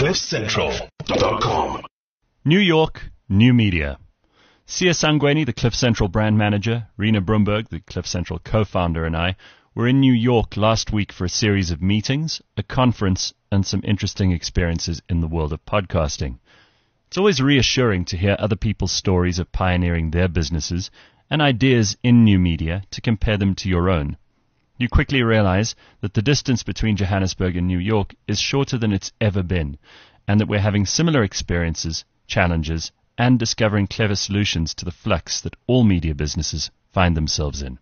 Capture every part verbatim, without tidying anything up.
cliff central dot com. New York, new media. Sia Sangweni, the Cliff Central brand manager, Rena Brumberg, the Cliff Central co-founder, and I were in New York last week for a series of meetings, a conference, and some interesting experiences in the world of podcasting. It's always reassuring to hear other people's stories of pioneering their businesses and ideas in new media to compare them to your own. You quickly realize that the distance between Johannesburg and New York is shorter than it's ever been, and that we're having similar experiences, challenges, and discovering clever solutions to the flux that all media businesses find themselves in.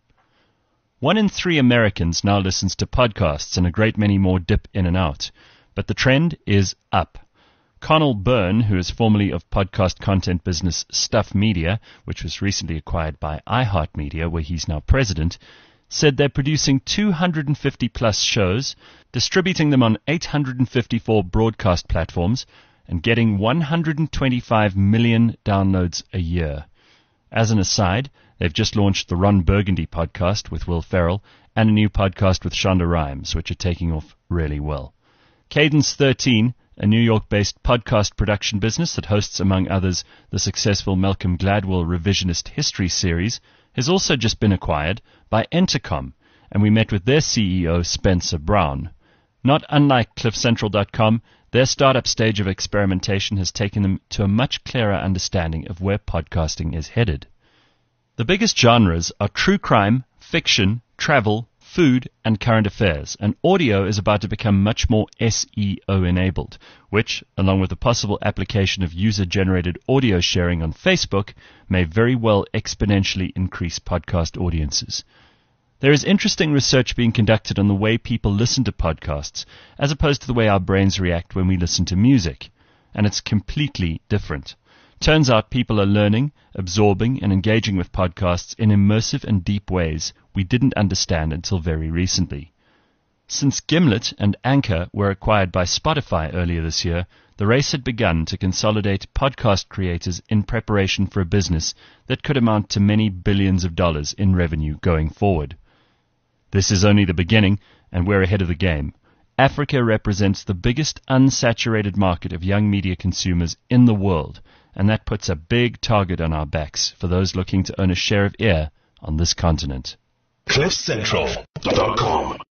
One in three Americans now listens to podcasts, and a great many more dip in and out. But the trend is up. Connell Byrne, who is formerly of podcast content business Stuff Media, which was recently acquired by iHeartMedia, where he's now president, said they're producing two hundred fifty plus shows, distributing them on eight hundred fifty-four broadcast platforms, and getting one hundred twenty-five million downloads a year. As an aside, they've just launched the Ron Burgundy podcast with Will Ferrell and a new podcast with Shonda Rhimes, which are taking off really well. Cadence thirteen, a New York-based podcast production business that hosts, among others, the successful Malcolm Gladwell Revisionist History series, has also just been acquired by Entercom, and we met with their C E O, Spencer Brown. Not unlike cliff central dot com, their startup stage of experimentation has taken them to a much clearer understanding of where podcasting is headed. The biggest genres are true crime, fiction, travel, food, and current affairs, and audio is about to become much more S E O-enabled, which, along with the possible application of user-generated audio sharing on Facebook, may very well exponentially increase podcast audiences. There is interesting research being conducted on the way people listen to podcasts, as opposed to the way our brains react when we listen to music, and it's completely different. Turns out people are learning, absorbing, and engaging with podcasts in immersive and deep ways we didn't understand until very recently. Since Gimlet and Anchor were acquired by Spotify earlier this year, the race had begun to consolidate podcast creators in preparation for a business that could amount to many billions of dollars in revenue going forward. This is only the beginning, and we're ahead of the game. Africa represents the biggest unsaturated market of young media consumers in the world, and that puts a big target on our backs for those looking to own a share of ear on this continent. cliff central dot com